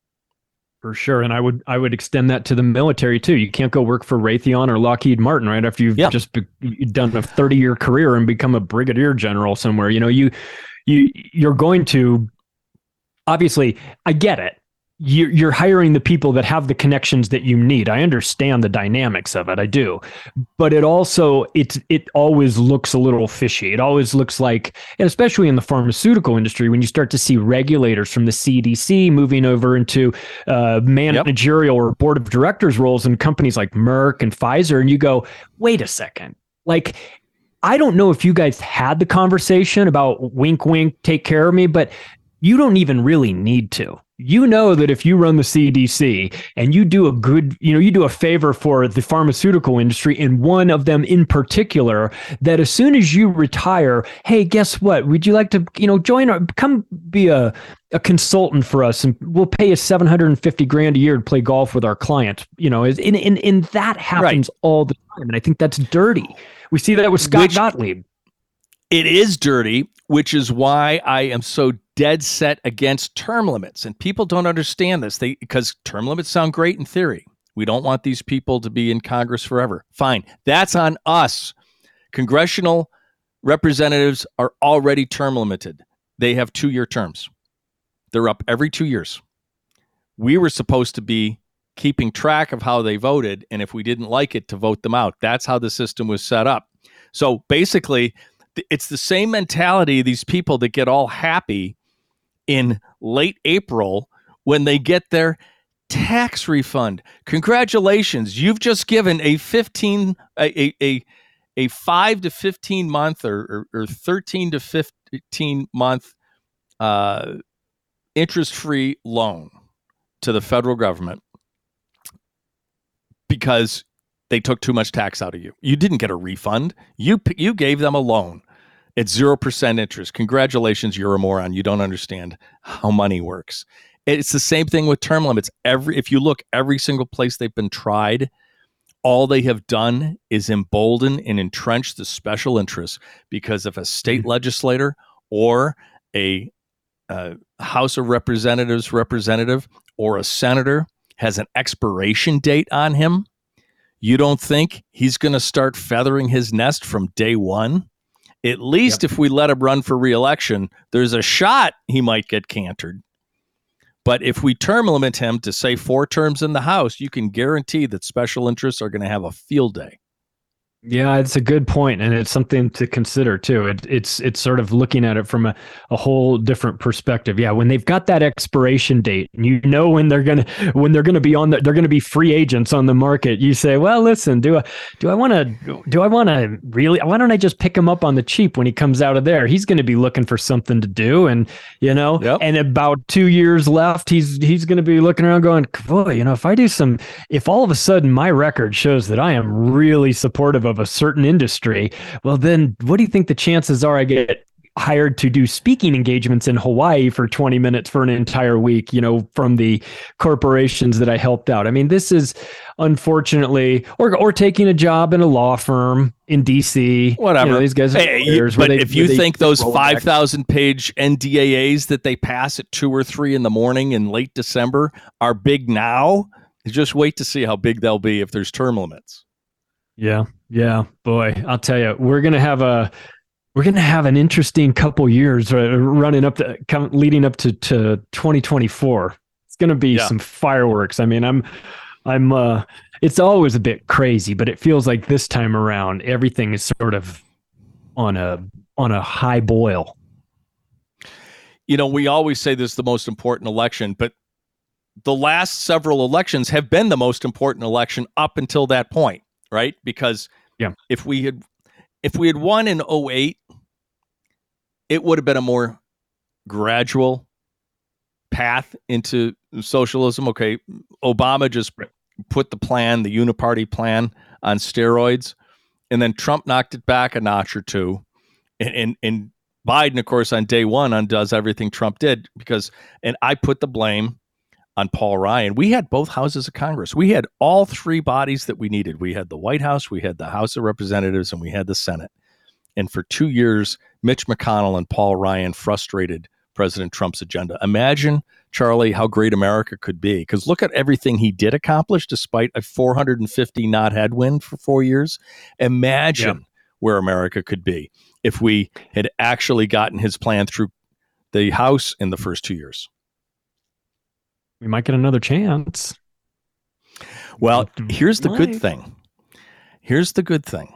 Speaker 8: For sure. And I would I would extend that to the military, too. You can't go work for Raytheon or Lockheed Martin right after you've yep. just be, done a thirty-year career and become a brigadier general somewhere. You know, you, you, you're going to, obviously, I get it. You're, you're hiring the people that have the connections that you need. I understand the dynamics of it. I do. But it also, it, it always looks a little fishy. It always looks like, and especially in the pharmaceutical industry, when you start to see regulators from the C D C moving over into uh, managerial yep. or board of directors roles in companies like Merck and Pfizer, and you go, wait a second. Like, I don't know if you guys had the conversation about wink, wink, take care of me, but you don't even really need to. You know that if you run the C D C and you do a good, you know, you do a favor for the pharmaceutical industry, and one of them in particular, that as soon as you retire, hey, guess what? Would you like to, you know, join our, come be a, a consultant for us, and we'll pay you seven hundred fifty grand a year to play golf with our client. You know, and, and, and that happens right. all the time. And I think that's dirty. We see that with Scott Which, Gottlieb.
Speaker 3: It is dirty, which is why I am so dead set against term limits. And people don't understand this, they because term limits sound great in theory. We don't want these people to be in Congress forever. Fine. That's on us. Congressional representatives are already term limited. They have two-year terms. They're up every two years. We were supposed to be keeping track of how they voted, and if we didn't like it, to vote them out. That's how the system was set up. So basically, it's the same mentality, these people that get all happy in late April when they get their tax refund. Congratulations, you've just given a fifteen, a a a five to fifteen month or or, or thirteen to fifteen month uh, interest-free loan to the federal government because they took too much tax out of you. You didn't get a refund. You you gave them a loan at zero percent interest. Congratulations, you're a moron. You don't understand how money works. It's the same thing with term limits. Every if you look, every single place they've been tried, all they have done is embolden and entrench the special interests, because if a state mm-hmm. legislator or a uh, House of Representatives representative or a senator has an expiration date on him, you don't think he's going to start feathering his nest from day one? At least yep. if we let him run for re-election, there's a shot he might get cantered. But if we term limit him to, say, four terms in the House, you can guarantee that special interests are going to have a field day.
Speaker 8: Yeah, it's a good point, and it's something to consider too. It, it's it's sort of looking at it from a, a whole different perspective. Yeah, when they've got that expiration date, and you know when they're gonna when they're gonna be on the, they're gonna be free agents on the market. You say, well, listen, do I do I want to do I want to really? Why don't I just pick him up on the cheap when he comes out of there? He's going to be looking for something to do, and you know, yep. and about two years left, he's he's going to be looking around, going, boy, you know, if I do some, if all of a sudden my record shows that I am really supportive of a certain industry, well, then what do you think the chances are I get hired to do speaking engagements in Hawaii for twenty minutes for an entire week, you know, from the corporations that I helped out? I mean, this is unfortunately, or or taking a job in a law firm in D C.
Speaker 3: Whatever.
Speaker 8: You know, these guys are
Speaker 3: hey, you, but they, if you they, think those five thousand page N D A As that they pass at two or three in the morning in late December are big now, just wait to see how big they'll be if there's term limits.
Speaker 8: Yeah. Yeah. Boy, I'll tell you, we're going to have a, we're going to have an interesting couple years running up to, leading up to, to twenty twenty-four. It's going to be yeah. some fireworks. I mean, I'm, I'm, uh, it's always a bit crazy, but it feels like this time around, everything is sort of on a, on a high boil.
Speaker 3: You know, we always say this is the most important election, but the last several elections have been the most important election up until that point, right? Because
Speaker 8: yeah,
Speaker 3: if we had, if we had won in oh eight, it would have been a more gradual path into socialism. Okay, Obama just put the plan, the uniparty plan, on steroids, and then Trump knocked it back a notch or two, and and, and Biden, of course, on day one undoes everything Trump did because, and I put the blame on Paul Ryan. We had both houses of Congress. We had all three bodies that we needed. We had the White House, we had the House of Representatives, and we had the Senate. And for two years, Mitch McConnell and Paul Ryan frustrated President Trump's agenda. Imagine, Charlie, how great America could be. Because look at everything he did accomplish despite a four hundred fifty knot headwind for four years. Imagine yeah. where America could be if we had actually gotten his plan through the House in the first two years.
Speaker 8: We might get another chance.
Speaker 3: Well, here's the good thing. Here's the good thing.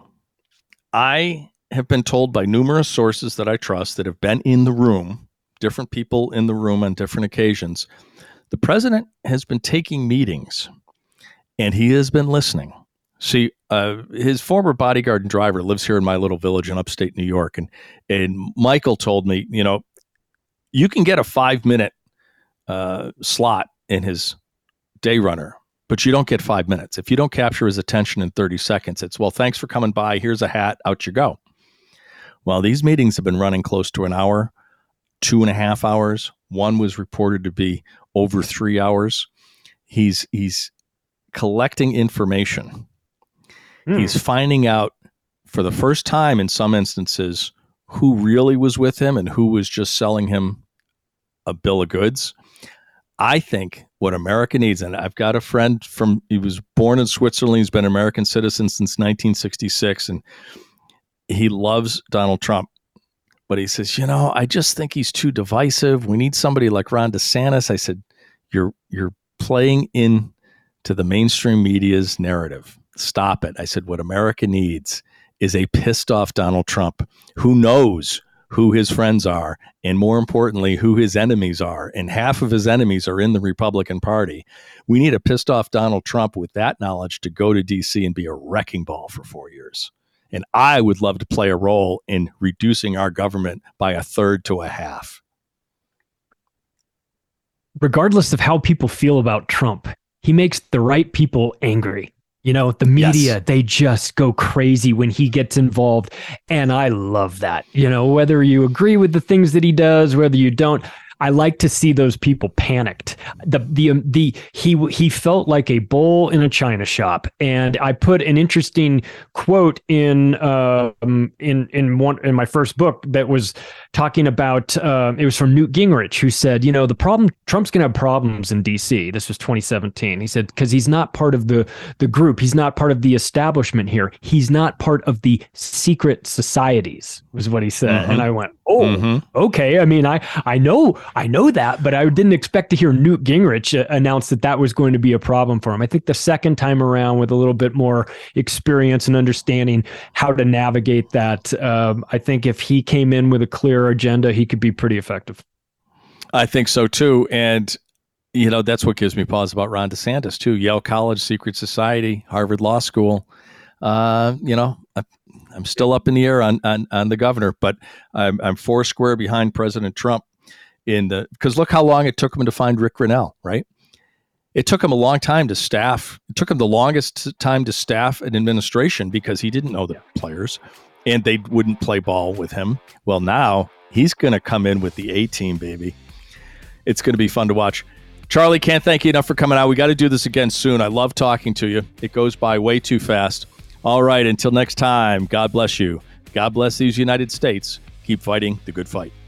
Speaker 3: I have been told by numerous sources that I trust that have been in the room, different people in the room on different occasions. The president has been taking meetings and he has been listening. See, uh, his former bodyguard and driver lives here in my little village in upstate New York. And, and Michael told me, you know, you can get a five minute uh, slot in his day runner, but you don't get five minutes. If you don't capture his attention in thirty seconds, it's, well, thanks for coming by. Here's a hat. Out you go. Well, these meetings have been running close to an hour, two and a half hours. One was reported to be over three hours. He's, he's collecting information. Mm. He's finding out for the first time in some instances who really was with him and who was just selling him a bill of goods. I think what America needs, and I've got a friend from, he was born in Switzerland. He's been an American citizen since nineteen sixty-six, and he loves Donald Trump. But he says, you know, I just think he's too divisive. We need somebody like Ron DeSantis. I said, you're you're playing in to the mainstream media's narrative. Stop it. I said, what America needs is a pissed off Donald Trump who knows who his friends are, and more importantly, who his enemies are. And half of his enemies are in the Republican Party. We need a pissed off Donald Trump with that knowledge to go to D C and be a wrecking ball for four years. And I would love to play a role in reducing our government by a third to a half.
Speaker 8: Regardless of how people feel about Trump, he makes the right people angry. You know, the media, yes. They just go crazy when he gets involved. And I love that. You know, whether you agree with the things that he does, whether you don't, I like to see those people panicked. The the um, the he he felt like a bull in a china shop, and I put an interesting quote in uh, in in one in my first book that was talking about. Uh, it was from Newt Gingrich, who said, you know, the problem Trump's going to have problems in D C. This was twenty seventeen. He said because he's not part of the the group, he's not part of the establishment here. He's not part of the secret societies, was what he said, mm-hmm. And I went, oh, mm-hmm. okay. I mean, I I know. I know that, but I didn't expect to hear Newt Gingrich uh, announce that that was going to be a problem for him. I think the second time around, with a little bit more experience and understanding how to navigate that, um, I think if he came in with a clear agenda, he could be pretty effective.
Speaker 3: I think so too. And, you know, that's what gives me pause about Ron DeSantis too. Yale College, secret society, Harvard Law School. Uh, you know, I, I'm still up in the air on, on, on the governor, but I'm, I'm four square behind President Trump in the, because look how long it took him to find Rick Grinnell, right? It took him a long time to staff. It took him the longest time to staff an administration because he didn't know the players and they wouldn't play ball with him. Well, now he's going to come in with the A team, baby. It's going to be fun to watch. Charlie, can't thank you enough for coming out. We got to do this again soon. I love talking to you. It goes by way too fast. All right, until next time, God bless you. God bless these United States. Keep fighting the good fight.